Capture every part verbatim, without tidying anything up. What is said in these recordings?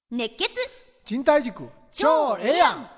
熱血賃貸塾超ええやん。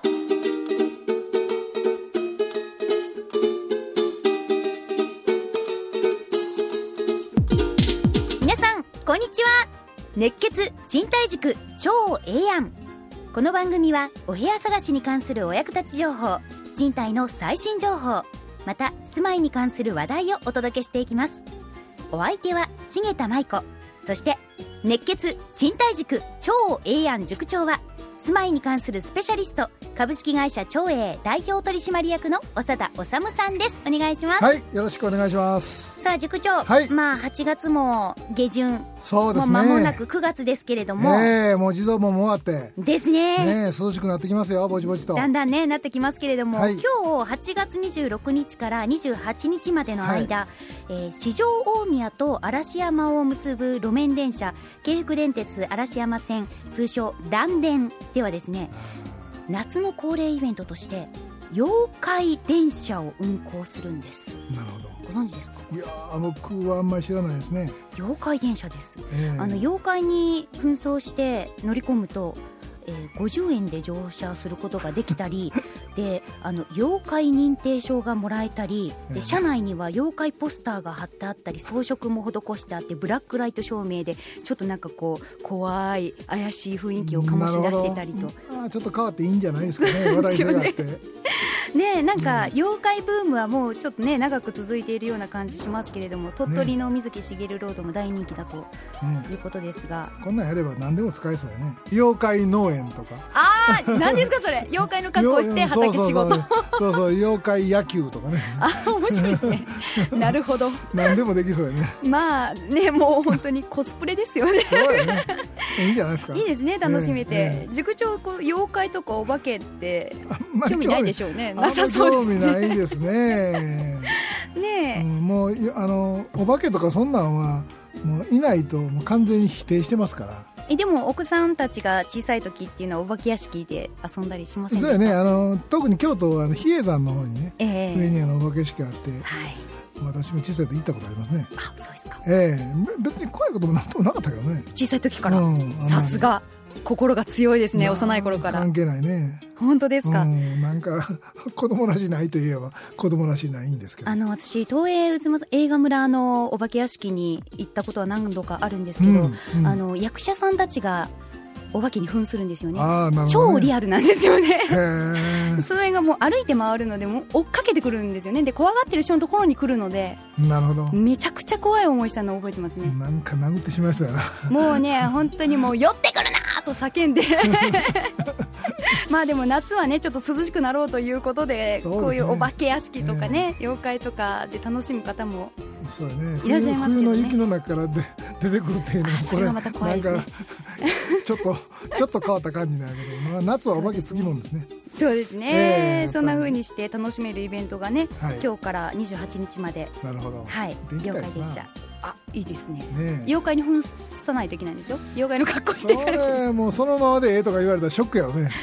皆さんこんにちは。熱血賃貸塾超ええやん。この番組はお部屋探しに関するお役立ち情報、賃貸の最新情報、また住まいに関する話題をお届けしていきます。お相手は重田舞子、そして熱血賃貸塾超ええやん塾長は住まいに関するスペシャリスト、株式会社超え代表取締役の長田治さんです。お願いします。 はい、よろしくお願いします。 さあ塾長、 はい、 まあはちがつも下旬、 そうですね、 もう間もなくくがつですけれども、 ねえ、もう地蔵も終わってですね、 ねえ、涼しくなってきますよ、ぼちぼちとだんだんねなってきますけれども、 はい、 今日はちがつにじゅうろくにちからにじゅうはちにちまでの間、はい、えー、四条大宮と嵐山を結ぶ路面電車京福電鉄嵐山線、通称嵐電ではですね、夏の恒例イベントとして妖怪電車を運行するんです。 なるほど。 ご存知ですか？ いや僕はあんまり知らないですね。 妖怪電車です、 えー、 あの妖怪に扮装して乗り込むと、えー、ごじゅうえんで乗車することができたりで、あの妖怪認定証がもらえたりで、車内には妖怪ポスターが貼ってあったり、装飾も施してあって、ブラックライト照明でちょっとなんかこう怖い怪しい雰囲気を醸し出してたりと、 あ、ちょっと変わっていいんじゃないですかね、笑い手があってね、なんか妖怪ブームはもうちょっとね長く続いているような感じしますけれども、鳥取の水木しげるロードも大人気だということですが、ね、 こんなんやれば何でも使えそうやね。妖怪農園とか、 あー、何ですかそれ妖怪の格好をして畑仕事、 そうそう、妖怪野球とかねあ、面白いですねなるほど、 何でもできそうやね。 まあね、もう本当にコスプレですよねそうやね、いいんじゃないですか。 いいですね、楽しめて、 えーえー、 塾長、こう妖怪とかお化けって興味ないでしょうね。 なさそうですね。興味ないですねねえ、 うん、もうあのお化けとかそんなんはもういないともう完全に否定してますから。 えでも奥さんたちが小さい時っていうのはお化け屋敷で遊んだりしませんでした？ そうやね、あの特に京都はあの比叡山の方にね、えー、上にあのお化け屋敷があって、はい、私も小さい時行ったことありますね。 あ、そうですか。 ええ、別に怖いこともなんともなかったけどね、 小さい時から。さすが心が強いですね、幼い頃から。 関係ないね。 本当ですか？ うん、なんか子供らしないといえば子供らしないんですけど、あの私東映映画村のお化け屋敷に行ったことは何度かあるんですけど、うんうん、あの役者さんたちがお化けに扮するんですよ ね, あ、なるほどね。超リアルなんですよねそれがもう歩いて回るのでもう追っかけてくるんですよね。で怖がってる人のところに来るので、 なるほど、 めちゃくちゃ怖い思いしたのを覚えてますね。 なんか殴ってしまいそうやなもうね、本当にもう寄ってくるなと叫んでまあでも夏はねちょっと涼しくなろうということで、ね、こういうお化け屋敷とかね、えー、妖怪とかで楽しむ方もそうね、 いらっしゃいますけどね。 冬の雪の中からで出てくるっていうのはそれがまた怖いですね。 ちょっとちょっと変わった感じなんだけど、まあ、夏はお化けつきもんですね。 そうですね、えー、そんな風にして楽しめるイベントがね、はい、今日からにじゅうはちにちまで。なるほど、はい、妖怪電車、あ、いいです ね, ね。妖怪に扮さないといけないんですよ。妖怪の格好してから。 もうそのままでええとか言われたらショックやろね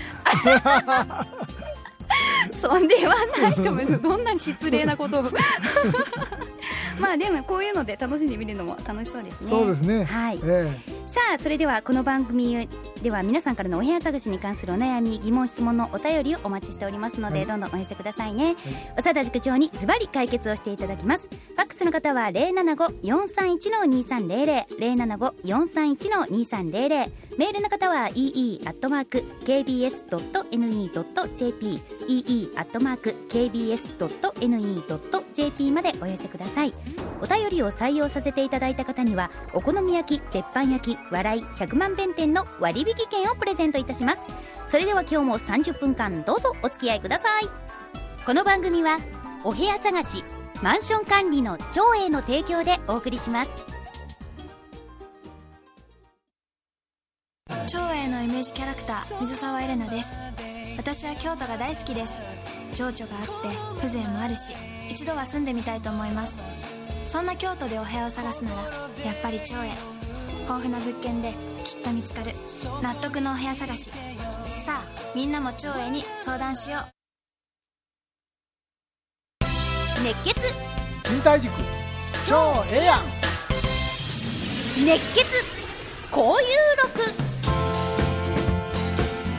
そんではないと思います。どんなに失礼なことをまあでもこういうので楽しんでみるのも楽しそうですね。 そうですね、 はい、 えー、さあそれではこの番組では皆さんからのお部屋探しに関するお悩み、疑問、質問のお便りをお待ちしておりますので、はい、どんどんお寄せくださいね、はい、長田塾長にズバリ解決をしていただきます。ファックスの方は ゼロななご よんさんいち にさんゼロゼロ ゼロななご よんさんいち にさんゼロゼロ、メールの方は イーイー アットマーク ケービーエス ドット エヌイー ドット ジェーピー イーイー アットマーク ケービーエス ドット エヌイー ドット ジェーピー までお寄せください。お便りを採用させていただいた方にはお好み焼き、鉄板焼き、笑いひゃくまん弁店の割引券をプレゼントいたします。それでは今日もさんじゅっぷんかんどうぞお付き合いください。この番組はお部屋探し、マンション管理の長英の提供でお送りします。 長英のイメージキャラクター水沢エレナです。私は京都が大好きです。情緒があって風情もあるし、一度は住んでみたいと思います。そんな京都でお部屋を探すならやっぱり長英。豊富な物件できっと見つかる納得のお部屋探し。さあみんなも長英に相談しよう。 熱血賃貸塾超ええやん。 熱血交友録。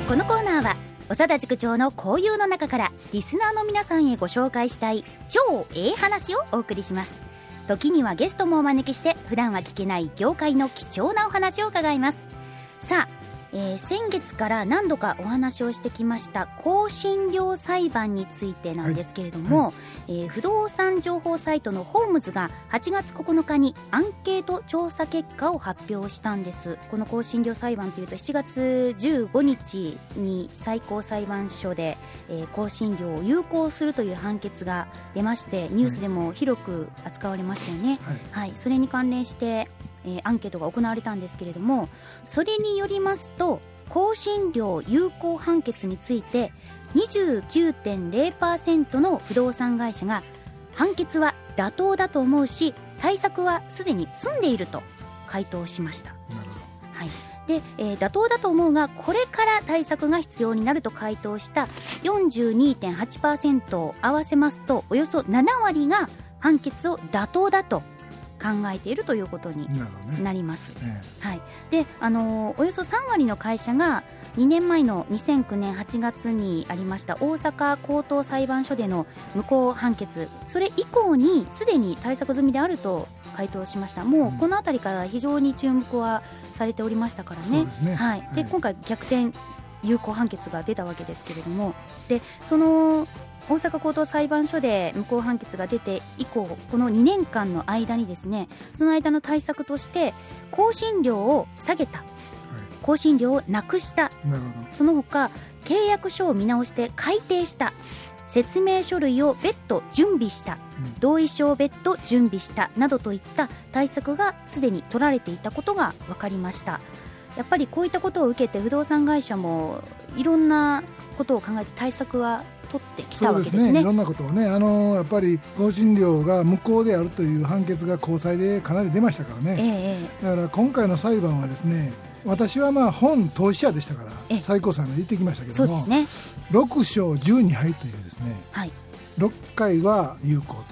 このコーナーは長田塾長の交友の中からリスナーの皆さんへご紹介したい超ええ話をお送りします。時にはゲストもお招きして普段は聞けない業界の貴重なお話を伺います。さあ、えー、先月から何度かお話をしてきました更新料裁判についてなんですけれども、はいはい、えー、不動産情報サイトのホームズがはちがつここのかにアンケート調査結果を発表したんです。この更新料裁判というとしちがつじゅうごにちに最高裁判所で、えー、更新料を有効するという判決が出まして、ニュースでも広く扱われましたよね、はいはい、それに関連してえー、アンケートが行われたんですけれども、それによりますと更新料有効判決について にじゅうきゅうてんゼロパーセント の不動産会社が判決は妥当だと思うし対策はすでに済んでいると回答しました。なるほど、はい。で、えー、妥当だと思うがこれから対策が必要になると回答した よんじゅうにてんはちパーセント を合わせますとおよそななわりが判決を妥当だと考えているということになります、ね、はい。で、あのー、およそさんわりの会社がにねんまえのにせんきゅうねんはちがつにありました大阪高等裁判所での無効判決、それ以降にすでに対策済みであると回答しました。もうこのあたりから非常に注目はされておりましたからね、そうですね、はい。で、今回逆転有効判決が出たわけですけれども、でその大阪高等裁判所で無効判決が出て以降このにねんかんの間にですね、その間の対策として更新料を下げた、はい、更新料をなくした、なるほど、その他契約書を見直して改定した、説明書類を別途準備した、うん、同意書を別途準備したなどといった対策がすでに取られていたことが分かりました。やっぱりこういったことを受けて不動産会社もいろんなことを考えて対策は取ってきたわけですね。 そうですね、いろんなことをね、あのやっぱり更新料が無効であるという判決が高裁でかなり出ましたからね、ええ、だから今回の裁判はですね、私はまあ本当事者でしたから最高裁まで行ってきましたけども、そうですね、ろくしょうじゅうにはいというですね、はい、ろっかいは有効と、はい、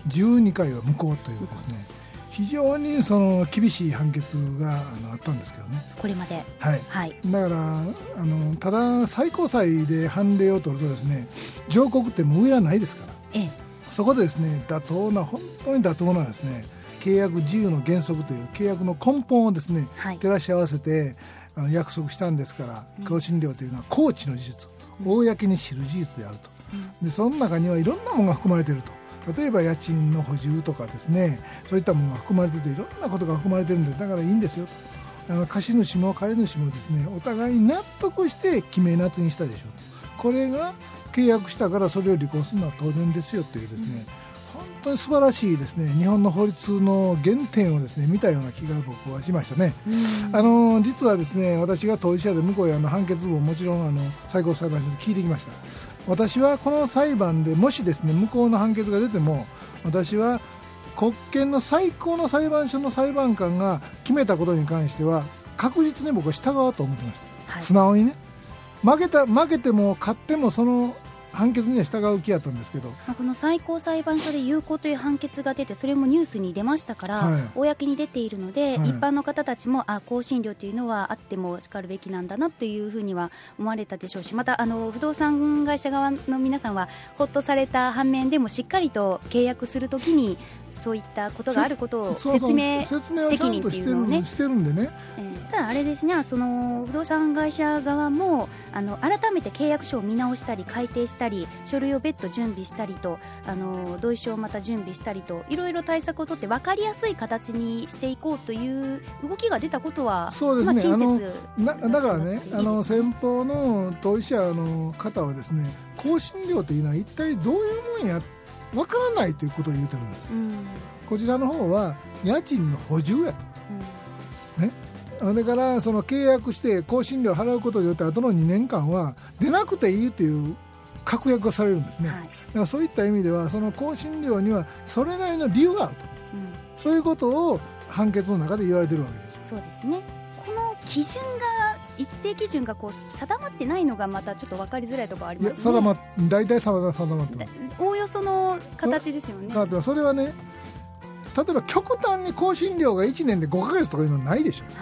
じゅうにかいは無効というですね、非常にその厳しい判決があのあったんですけどね、 これまで、 はいはい、だからあのただ最高裁で判例を取るとですね、上告ってもう上はないですから、ええ、そこでですね妥当な本当に妥当なですね契約自由の原則という契約の根本をですね、はい、照らし合わせてあの約束したんですから、うん、更新料というのは公知の事実、うん、公に知る事実であると、うん、でその中にはいろんなものが含まれていると、例えば家賃の補充とかですね、そういったものが含まれていていろんなことが含まれているんで、だからいいんですよと、あの貸主も借り主もですねお互いに納得して決め夏にしたでしょうと、これが契約したからそれを履行するのは当然ですよというですね、本当に素晴らしいですね日本の法律の原点をですね見たような気が僕はしましたね。あの実はですね私が当事者で向こうへあの判決文をもちろんあの最高裁判所で聞いてきました。私はこの裁判でもしですね無効の判決が出ても、私は国権の最高の裁判所の裁判官が決めたことに関しては確実に僕は従おうと思ってました、はい、素直にね、負けた負けても勝ってもその判決には従う気やったんですけど、 この最高裁判所で有効という判決が出て、それもニュースに出ましたから、はい、公に出ているので、はい、一般の方たちもあ更新料というのはあってもしかるべきなんだなというふうには思われたでしょうし、またあの不動産会社側の皆さんはほっとされた反面でも、しっかりと契約するときにそういったことがあることを説明責任っていうのをねしてるんでね、 えー、ただあれですね、その不動産会社側もあの改めて契約書を見直したり改定したり書類を別途準備したりと、あの同意書をまた準備したりといろいろ対策を取って分かりやすい形にしていこうという動きが出たことは、 そうですね、まあ、親切だだからね、あの先方の当事者の方はですね、更新料というのは一体どういうもんやわからないということを言うてるんです、うん、こちらの方は家賃の補充やと、うんね、だからその契約して更新料を払うことによって後のにねんかんは出なくていいという確約がされるんですね、はい、だからそういった意味ではその更新料にはそれなりの理由があると、うん、そういうことを判決の中で言われているわけです。 そうですね、この基準が一定基準がこう定まってないのがまたちょっと分かりづらいところありますね。いや定ま大体定まってます。 おおよその形ですよね。 それはね、例えば極端に更新料がいちねんでごかげつとかいうのはないでしょ、はいはい、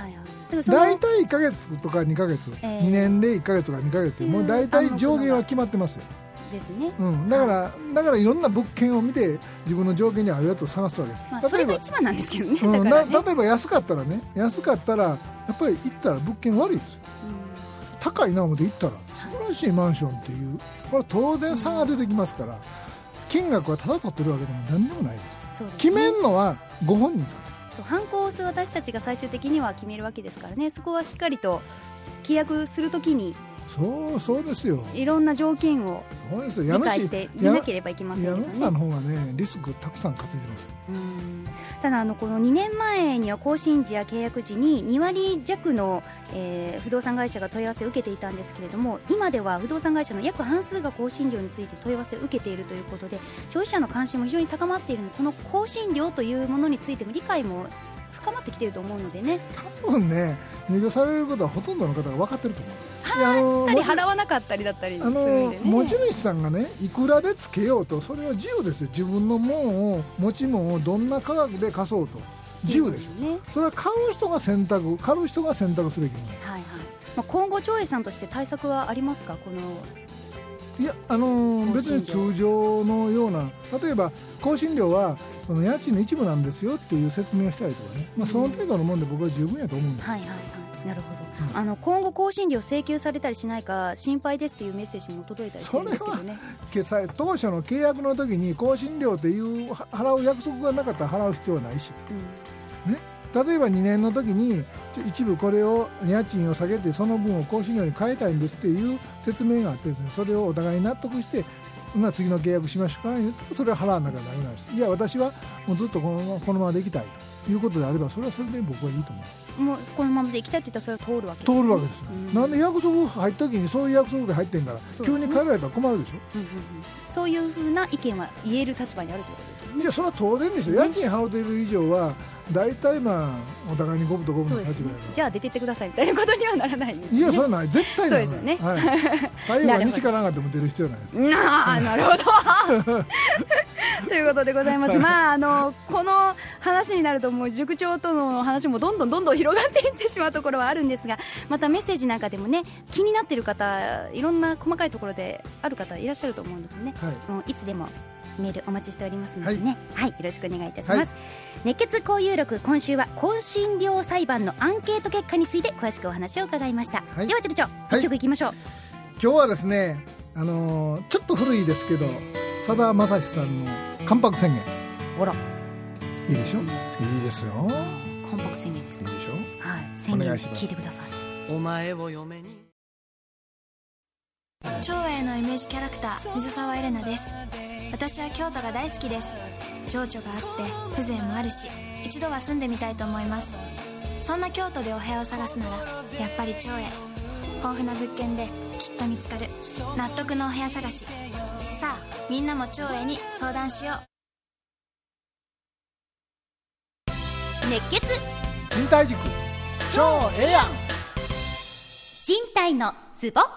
大体いっかげつとかにかげつ、えー、にねんでいっかげつとかにかげつ、もう大体上限は決まってますよ。 ですね、 うん、だから、だからいろんな物件を見て自分の条件に合うやつを探すわけです、 まあ、それが一番なんですけどね、 うん、 だからね、 例えば安かったらね、安かったらやっぱり行ったら物件悪いですよ、うん、高いな思って行ったら素晴らしいマンションっていう、これは当然差が出てきますから、うん、金額はただ取ってるわけでも何でもないです。そうですね、決めんのはご本人さん、 そう、ハンコを押す私たちが最終的には決めるわけですからね、そこはしっかりと契約するときにそうそうですよ、 いろんな条件を理解して見なければいけませんけどね。 家主さんの方がねリスクたくさん担いでます。 うん、ただあのこのにねんまえには更新時や契約時ににわりじゃくの、えー、不動産会社が問い合わせを受けていたんですけれども、今では不動産会社の約半数が更新料について問い合わせを受けているということで、消費者の関心も非常に高まっているので、この更新料というものについても理解も深まってきていると思うのでね、 多分ね入居されることはほとんどの方が分かってると思う。 はあ払わなかったりだったりするんでね、 持ち主さんがねいくらでつけようとそれは自由ですよ。自分のもんを持ち物をどんな価格で貸そうと自由でしょ、ね、それは買う人が選択、買う人が選択すべきもの、 はいはい、まあ、今後長英さんとして対策はありますか。このいや、あのー、別に通常のような、例えば更新料はその家賃の一部なんですよっていう説明をしたりとかね、まあ、その程度のもんで僕は十分やと思うんです、 はいはいはい、なるほど、うん、あの今後更新料請求されたりしないか心配ですというメッセージも届いたりするんですけどね。 それは当初の契約の時に更新料っていう払う約束がなかったら払う必要はないし、うん、ね、例えばにねんの時に一部これを家賃を下げてその分を更新料に変えたいんですっていう説明があってですね、それをお互いに納得して次の契約しましょうか、それは払わなきゃダメなんです。いや私はもうずっとこのまま、このままでいきたいということであればそれはそれで僕はいいと思う。 もうこのままでいきたいって言ったらそれは通るわけです、ね、 通るわけですよ、うん、なんで約束入った時にそういう約束で入ってんから、ね、急に変えられたら困るでしょ、うんうんうん、 そういうふうな意見は言える立場にあるということですよね。 いやそれは当然でしょ、家賃払っている以上は大体まあお互いに五分と五分の立場、ね、 じゃあ出てってくださいみたいなことにはならないんですね。 いやそれはない、絶対ない。 そうですよね、 はい、会話西から上がっても出る必要ないですなあ、なるほどということでございます、まあ、あのこの話になるともう塾長との話もどんどんどんどん広がっていってしまうところはあるんですが、またメッセージなんかでもね気になっている方、いろんな細かいところである方いらっしゃると思うのでね、はい、もういつでもメールお待ちしておりますのでね、はい、はい、よろしくお願いいたします、はい、熱血交友録、今週は更新料裁判のアンケート結果について詳しくお話を伺いました、はい、では塾長、はい、一曲いきましょう。 今日はですね、あのー、ちょっと古いですけどさだまさしさんの関白宣言。 ほらいいでしょ、いいですよ。 関白宣言ですね。 いいでしょ、 はい、宣言聞いてください。 お前を嫁に。 長英のイメージキャラクター水沢エレナです。私は京都が大好きです。情緒があって風情もあるし、一度は住んでみたいと思います。そんな京都でお部屋を探すならやっぱり長英。豊富な物件できっと見つかる納得のお部屋探し。さあみんなも長英に相談しよう。 熱血賃貸塾超ええやん。 賃貸のツボ。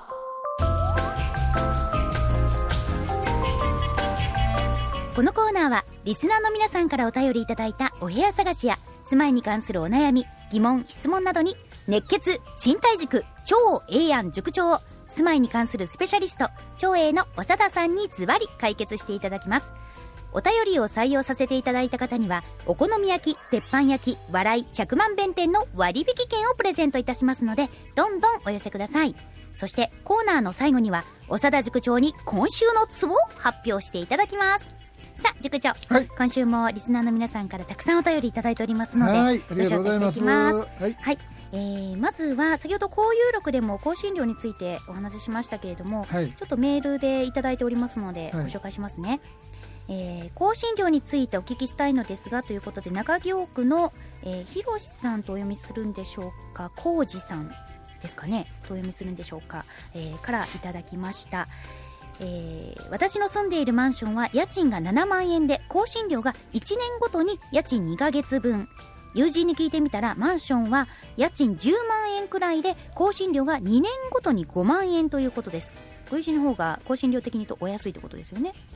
このコーナーはリスナーの皆さんからお便りいただいたお部屋探しや住まいに関するお悩み、疑問、質問などに熱血賃貸塾超ええやん塾長、住まいに関するスペシャリスト超えの長田さんにズバリ解決していただきます。お便りを採用させていただいた方にはお好み焼き、鉄板焼き、笑いひゃくまん弁店の割引券をプレゼントいたしますのでどんどんお寄せください。そしてコーナーの最後には長田塾長に今週のツボを発表していただきます。さあ塾長、はい、今週もリスナーの皆さんからたくさんお便りいただいておりますので、 はい、ご紹介していきます。はい、 はい、えー、まずは先ほど交友録でも更新料についてお話ししましたけれども、はい、ちょっとメールでいただいておりますのでご紹介しますね、はい、えー、更新料についてお聞きしたいのですがということで、中京区の、えー、ひろしさんとお読みするんでしょうか、こうじさんですかねとお読みするんでしょうか、えー、からいただきました。えー、私の住んでいるマンションは家賃がななまんえんで更新料がいちねんごとに家賃にかげつぶん。友人に聞いてみたらマンションは家賃じゅうまんえんくらいで更新料がにねんごとにごまんえんということです。ご友人の方が更新料的に言うとお安いということですよね。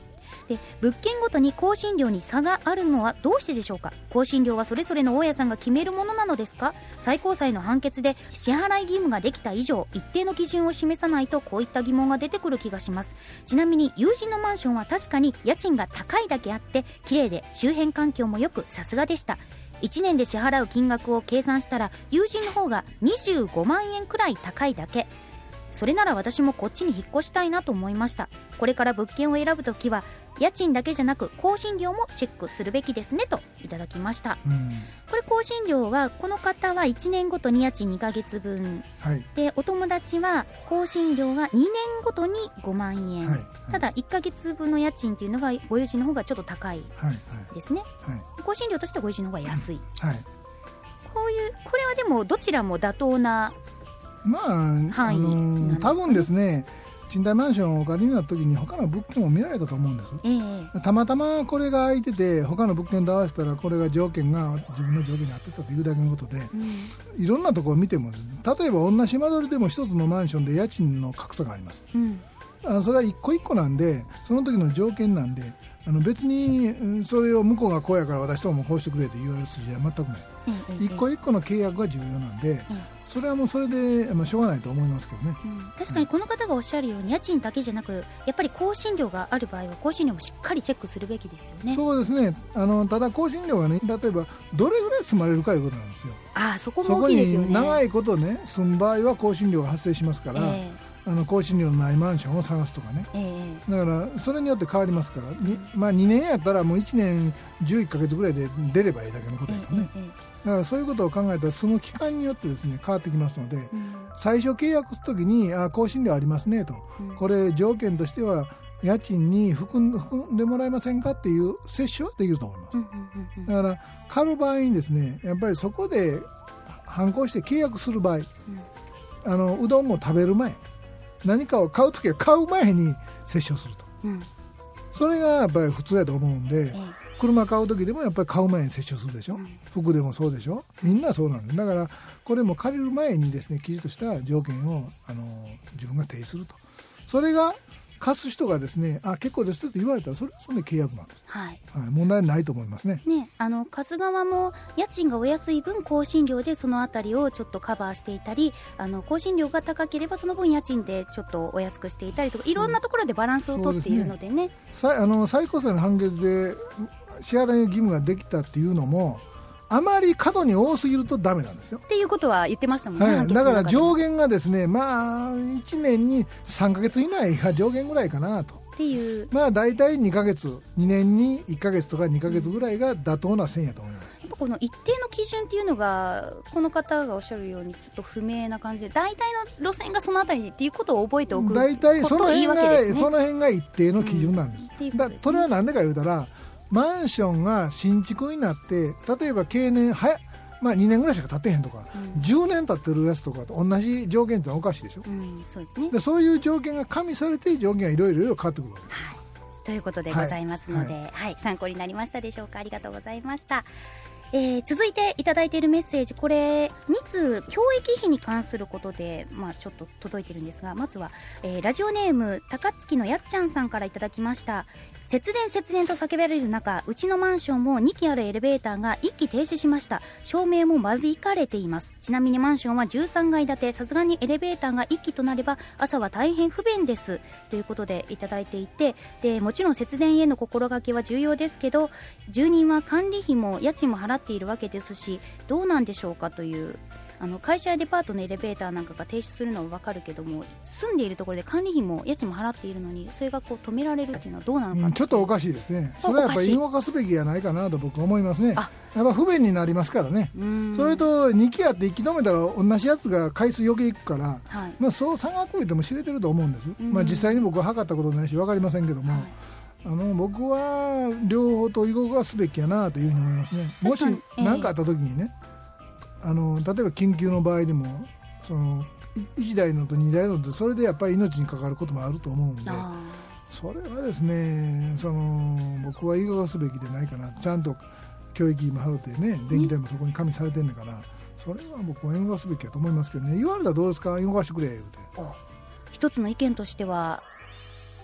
で物件ごとに更新料に差があるのはどうしてでしょうか。更新料はそれぞれの大家さんが決めるものなのですか。最高裁の判決で支払い義務ができた以上一定の基準を示さないとこういった疑問が出てくる気がします。ちなみに友人のマンションは確かに家賃が高いだけあって綺麗で周辺環境もよくさすがでした。いちねんで支払う金額を計算したら友人の方がにじゅうごまんえんくらい高いだけ。それなら私もこっちに引っ越したいなと思いました。これから物件を選ぶときは家賃だけじゃなく更新料もチェックするべきですねといただきました、うん、これ更新料はこの方はいちねんごとに家賃にかげつぶん、はい、でお友達は更新料がにねんごとにごまんえん、はいはい、ただいっかげつぶんの家賃っていうのがご友人の方がちょっと高いですね、はいはい、更新料としてはご友人の方が安い、はい、こういうこれはでもどちらも妥当なまあ、範囲なんですかね。多分ですね賃貸マンションをお借りになった時に他の物件を見られたと思うんです、えー、たまたまこれが空いてて他の物件と合わせたらこれが条件が自分の条件に合ってたというだけのことで、うん、いろんなところを見ても例えば同じ間取りでも一つのマンションで家賃の格差があります、うん、あそれは一個一個なんでその時の条件なんであの別にそれを向こうがこうやから私ともこうしてくれって言われる筋は全くない、うん、一個一個の契約が重要なんで、うんそれはもうそれで、まあ、しょうがないと思いますけどね、 うん、確かにこの方がおっしゃるように家賃だけじゃなくやっぱり更新料がある場合は更新料もしっかりチェックするべきですよね。 そうですねあのただ更新料がね例えばどれぐらい積まれるかいうことなんですよ。 ああそこも大きいですよね。 そこに長いことね住む場合は更新料が発生しますから、えー、あの更新料のないマンションを探すとかね、えー、だからそれによって変わりますからに、まあ、にねんやったらもういちねんじゅういっかげつぐらいで出ればいいだけのことですね、えーえーだからそういうことを考えたらその期間によってですね変わってきますので、うん、最初契約するときにあ更新料ありますねと、うん、これ条件としては家賃に含ん、含んでもらえませんかっていう接種はできると思います、うんうんうんうん、だから買う場合にですねやっぱりそこで反抗して契約する場合、うん、あのうどんも食べる前何かを買うときは買う前に接種をすると、うん、それがやっぱり普通だと思うんで、ええ車買う時でもやっぱり買う前に接種するでしょ、うん、服でもそうでしょみんなそうなんです。だからこれも借りる前にですねきちっとした条件をあの自分が提示するとそれが貸す人がですねあ結構ですって言われたらそれはそれで契約なんです、はいはい、問題ないと思いますね。 ねあの貸す側も家賃がお安い分更新料でそのあたりをちょっとカバーしていたりあの更新料が高ければその分家賃でちょっとお安くしていたりとかいろんなところでバランスをとっているのでね、 さあの最高裁の判決で支払い義務ができたっていうのもあまり過度に多すぎるとダメなんですよっていうことは言ってましたもんね、 はい、だから上限がですねまあいちねんにさんかげつ以内が上限ぐらいかなとっていうまあ大体にかげつにねんにいっかげつとかにかげつぐらいが妥当な線やと思います。 やっぱこの一定の基準っていうのがこの方がおっしゃるようにちょっと不明な感じで大体の路線がそのあたりっていうことを覚えておく大体その辺が、 ね、 その辺が一定の基準なんです、うん、だそれは何でか言うたらマンションが新築になって例えば経年はや、まあ、にねんぐらいしか経ってへんとか、うん、じゅうねん経ってるやつとかと同じ条件ってのはおかしいでしょ、うん、そうですね、でそういう条件が加味されて条件がいろいろ変わってくるわけです、はい、 ということでございますので、はいはいはい、参考になりましたでしょうか。ありがとうございました。えー、続いていただいているメッセージこれに通教育費に関することで、まあ、ちょっと届いてるんですがまずは、えー、ラジオネーム高槻のやっちゃんさんからいただきました。節電節電と叫ばれる中うちのマンションもにきあるエレベーターがいっき停止しました。照明も間引かれています。ちなみにマンションはじゅうさんがい建てさすがにエレベーターがいっきとなれば朝は大変不便ですということでいただいていてでもちろん節電への心がけは重要ですけど住人は管理費も家賃も払っているわけですしどうなんでしょうかというあの会社やデパートのエレベーターなんかが停止するのは分かるけども住んでいるところで管理費も家賃も払っているのにそれがこう止められるっていうのはどうなのか、うん、 ちょっとおかしいですね。それはやっぱり動かすべきじゃないかなと僕は思いますね。やっぱ不便になりますからね。それとにきあっていっき止めたら同じやつが回数余計いくから、はいまあ、そう差がこいても知れてると思うんです、まあ、実際に僕は測ったことないし分かりませんけども、はいあの僕は両方と動かすべきやなというふうに思いますね。もし何かあった時にね、えー、あの例えば緊急の場合でもそのいちだいのとにだいのとそれでやっぱり命に関わることもあると思うんでそれはですねその僕は動かすべきでないかな。ちゃんと教育費も払ってね電気代もそこに加味されてるんだからそれは僕は動かすべきやと思いますけどね。言われたらどうですか動かしてくれ言うて一つの意見としては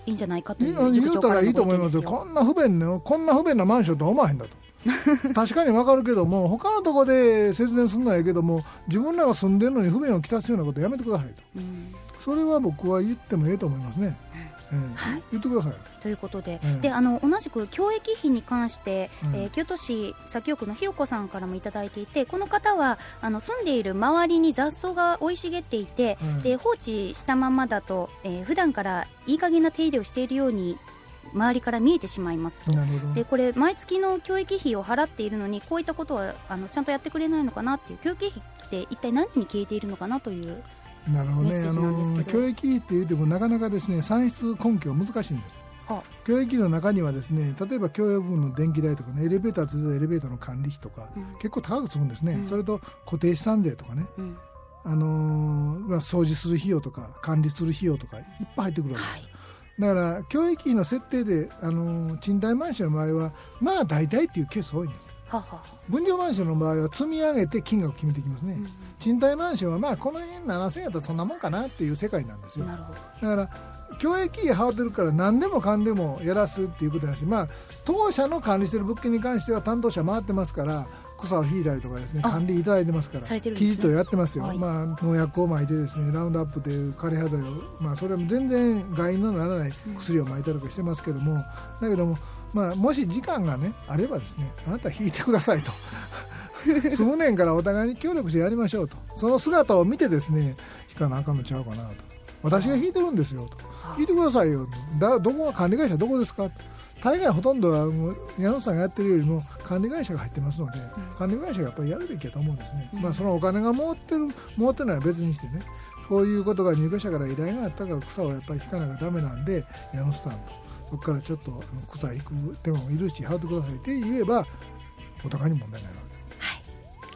いいんじゃないかという言うたらいいと思いますよ。こんな不便なこんな不便なマンションとは思わへんだと確かに分かるけども、他のところで節電するのはええけども、自分らが住んでるのに不便をきたすようなことやめてくださいと、うん、それは僕は言ってもええと思いますね、うんえーはい、言ってくださいということで、えー、であの同じく教育費に関して、うんえー、京都市左京区のひろこさんからもいただいていて、この方はあの住んでいる周りに雑草が生い茂っていて、うん、で放置したままだと、えー、普段からいい加減な手入れをしているように周りから見えてしまいますと。でこれ毎月の教育費を払っているのに、こういったことはあのちゃんとやってくれないのかなっていう、教育費って一体何に消えているのかなというなるほどね、あの教育費って言ってもなかなかですね、算出根拠は難しいんです。はあ、教育費の中にはですね、例えば教養部の電気代とか、ね、エレベーターついてたエレベーターの管理費とか、うん、結構高くつくんですね、うん、それと固定資産税とかね、うんあのー、掃除する費用とか管理する費用とかいっぱい入ってくるわけです、はい、だから教育費の設定で、あのー、賃貸マンションの場合はまあ大体っていうケース多いんです。はは分譲マンションの場合は積み上げて金額決めていきますね、うん、賃貸マンションはまあこの辺ななせんえんやったらそんなもんかなっていう世界なんですよ。なるほど。だから教育費払ってるから何でもかんでもやらすっていうことだし、まあ当社の管理している物件に関しては担当者回ってますから、草を引いたりとかですね、管理いただいてますから、きちっとやってますよ、はい、まあ、農薬をまいてですね、ラウンドアップで枯れ葉剤を、まあ、それも全然害にならない薬をまいたりとかしてますけども、だけども、まあ、もし時間がねあればですね、あなた引いてくださいと住むねんからお互いに協力してやりましょうと、その姿を見てですね、引かなあかんのちゃうかなと、私が引いてるんですよと、引いてくださいよ、だどこが管理会社どこですかと、大概ほとんどはもう矢野さんがやってるよりも管理会社が入ってますので、うん、管理会社がやっぱりやるべきだと思うんですね、うんまあ、そのお金が持ってる持ってないは別にしてね、こういうことが入居者から依頼があったから草をやっぱり引かなきゃダメなんで、矢野さんとそこからちょっとあの草引く手もいるし払ってくださいって言えばお互いに問題ないわけです、 はい、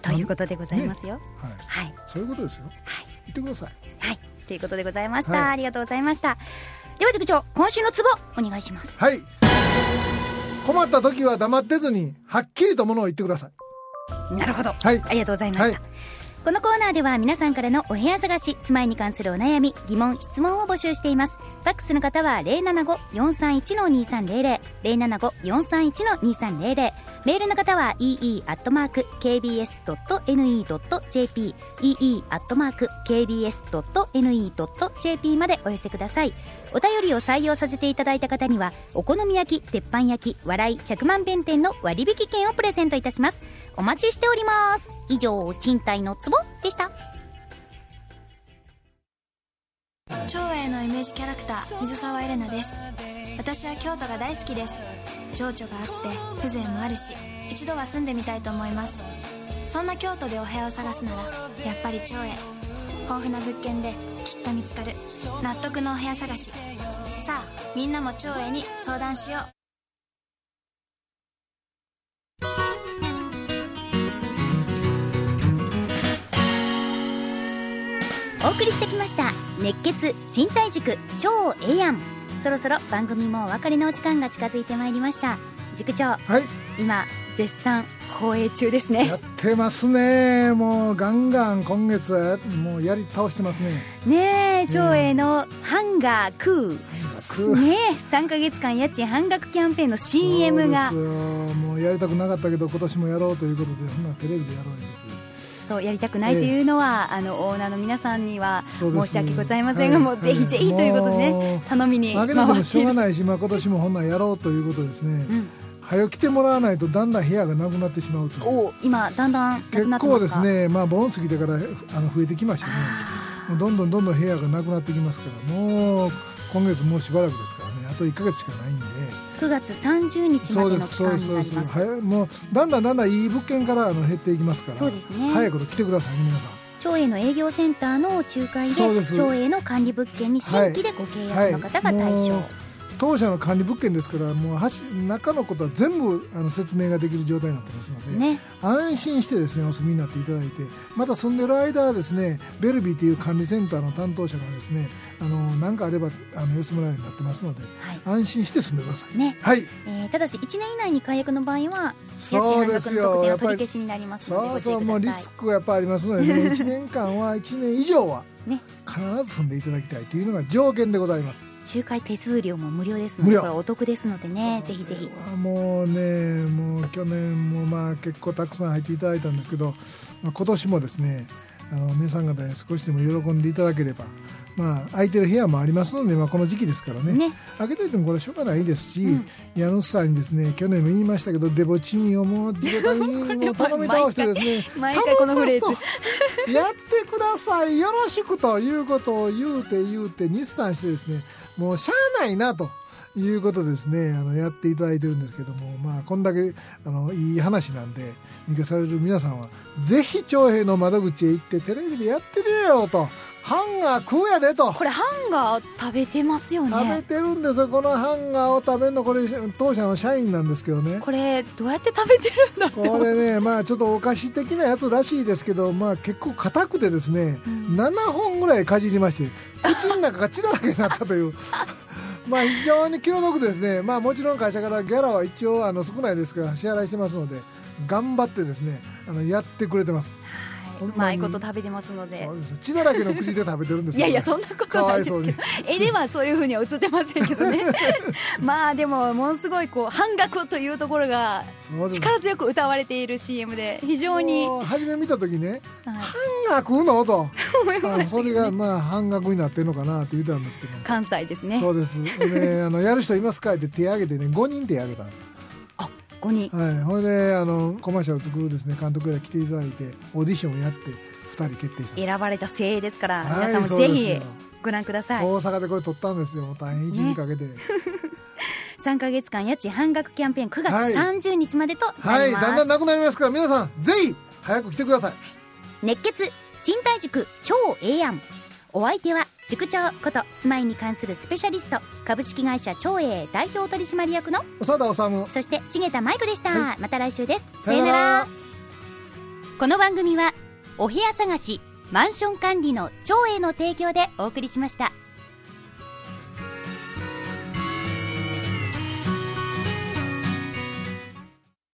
ということでございますよ、ねはいはい、そういうことですよ、はい、言ってください、 はい、ということでございました、はい、ありがとうございました。では塾長、今週のツボお願いします。 はい、困った時は黙ってずにはっきりとものを言ってください。なるほど、はい、ありがとうございました、はい、このコーナーでは皆さんからのお部屋探し、住まいに関するお悩み、疑問、質問を募集しています。ファックスの方は ゼロななご よんさんいち にさんゼロゼロ ゼロななご よんさんいち にさんゼロゼロ、メールの方は イーイー アットマーク ケービーエス ドット エヌイー ドット ジェーピー イーイー アットマーク ケービーエス ドット エヌイー ドット ジェーピー までお寄せください。お便りを採用させていただいた方にはお好み焼き、鉄板焼き、笑い百万弁店の割引券をプレゼントいたします。お待ちしております。以上、賃貸のツボでした。 長英のイメージキャラクター水沢エレナです。私は京都が大好きです。情緒があって風情もあるし、一度は住んでみたいと思います。そんな京都でお部屋を探すならやっぱり長英。豊富な物件できっと見つかる納得のお部屋探し。さあみんなも長英に相談しよう。 お送りしてきました熱血賃貸塾超ええやん。そろそろ番組もお別れのお時間が近づいてまいりました。塾長、 はい、 今絶賛放映中ですね。 やってますね。もうガンガン今月はもうやり倒してますね。 ねえ、長英のハンガークーねえ、さんかげつかん家賃半額キャンペーンの シーエム が。 そうですよ、もうやりたくなかったけど今年もやろうということで、そんなテレビでやろうよ。 そうやりたくないというのは、えー、あのオーナーの皆さんには申し訳ございませんが、はい、もうぜひぜひということでね、頼みに回っている。 あげてもしょうがないし、まあ、今年もほんならやろうということですね、うん、早く来てもらわないとだんだん部屋がなくなってしまうという。 お今だんだんなくなってますか。 結構ですね、まあ、盆過ぎてからあの増えてきましたね。もうどんどんどんどん部屋がなくなってきますから、もう今月もうしばらくですからね、あといっかげつしかないんで、 くがつさんじゅうにちまでの期間になります。 そうです、もうだんだんだんだんいい物件からあの減っていきますから、 そうですね、 早いこと来てください皆さん。 長英の営業センターの仲介で長英の管理物件に新規でご契約の方が対象、はいはい、 当社の管理物件ですから、もう中のことは全部あの説明ができる状態になってますので、ね、安心してですねお住みになっていただいて、また住んでる間はですね、ベルビーという管理センターの担当者がですね、あの何かあればあの様子もらうようになってますので、はい、安心して住んでください、ね、はい、 えー、ただしいちねん以内に解約の場合は家賃半額の特典は取り消しになりますのでご注意ください。 そうそう、もうリスクがやっぱりありますのでねいちねんかんはいちねん以上は必ず住んでいただきたいというのが条件でございます。 仲介手数料も無料ですので、これお得ですのでね、ぜひぜひ。 もうね、もう去年もまあ結構たくさん入っていただいたんですけど、まあ、今年もですね、あの皆さん方に少しでも喜んでいただければ、まあ、空いてる部屋もありますので、まあ、この時期ですから ね, ね開けといてもこれはしょうがないですし、うん、家主さんにですね、去年も言いましたけど、デボチンをもう自衛隊にもう頼み倒してですね毎回このフレーズやってください、よろしくということを言うて言うて日産してですね、もうしゃあないなということですね、あのやっていただいてるんですけども、まあ、こんだけあのいい話なんで、見返される皆さんはぜひ長平の窓口へ行ってテレビでやってるよと、ハンガー食うやでと。 これハンガー食べてますよね。 食べてるんですよ。このハンガーを食べるの、これ当社の社員なんですけどね。 これどうやって食べてるんだって。 これね、まあちょっとお菓子的なやつらしいですけど、まあ結構硬くてですね、うん、ななほんぐらいかじりまして口の中が血だらけになったというまあ非常に気の毒ですね。まあもちろん会社からギャラは一応あの少ないですから支払いしてますので、頑張ってですね、あのやってくれてます。 うまいこと食べてますので。 そうです、血だらけの口で食べてるんですよ、ね、 いやいや、そんなことないですけど、絵ではそういう風には映ってませんけどねまあでもものすごいこう半額というところが力強く歌われている シーエム で、非常に初め見た時ね、はい、半額うのと思いました、ね、それがまあ半額になってるのかなって言ったんですけど、 関西ですね。 そうです、ね、あのやる人いますかって手挙げてね、ごにん手挙げたんです。 ごにん、 はい、ほいであのコマーシャル作るですね、監督が来ていただいてオーディションをやってふたり決定した。 選ばれた精鋭ですから、はい、皆さんもぜひご覧ください。 大阪でこれ撮ったんですよ、大変いちにちかけて、ねさんかげつかん家賃半額キャンペーンくがつさんじゅうにちまでとなります。はい、 はい、だんだんなくなりますから、皆さんぜひ早く来てください。 熱血賃貸塾超ええやん。お相手は塾長こと住まいに関するスペシャリスト、株式会社長英代表取締役の長田治、 そして重田舞子でした、はい、また来週です。 さよなら。 この番組はお部屋探しマンション管理の長英の提供でお送りしました。